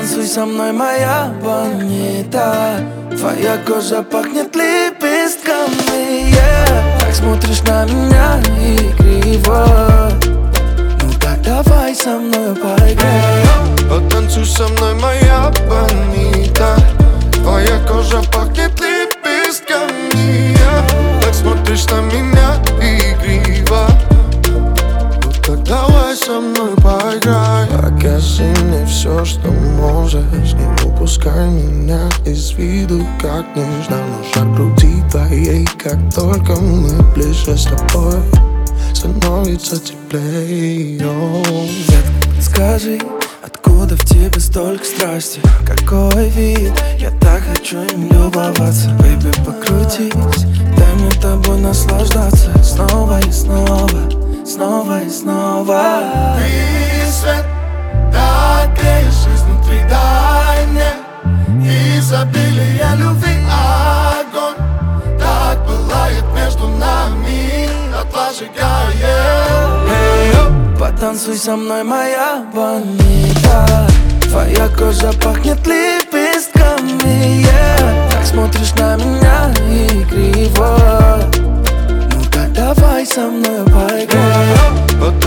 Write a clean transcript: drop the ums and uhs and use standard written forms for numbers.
Потанцуй со мной, моя бонита. Твоя кожа пахнет лепестками, Так смотришь на меня игриво. Ну так давай со мной поиграем. Потанцуй со мной, моя бонита. Твоя кожа пахнет лепестками, Так смотришь на меня игриво. Ну так давай со мной поиграй. Покажи мне все, что можешь. Не упускай меня из виду, как нежно. Но жар груди твоей, как только мы ближе с тобой, становится теплее. Детка, скажи, откуда в тебе столько страсти? Какой вид, я так хочу им любоваться. Бэйби, покрутись, дай мне тобой наслаждаться. Снова и снова, снова и снова. Ты свет, так греешь изнутри, дай мне изобилие любви, огонь так пылает между нами, отложигает. Потанцуй со мной, моя бонита. Твоя кожа пахнет лепестками, Так смотришь на меня игриво. Ну так давай со мной поиграем.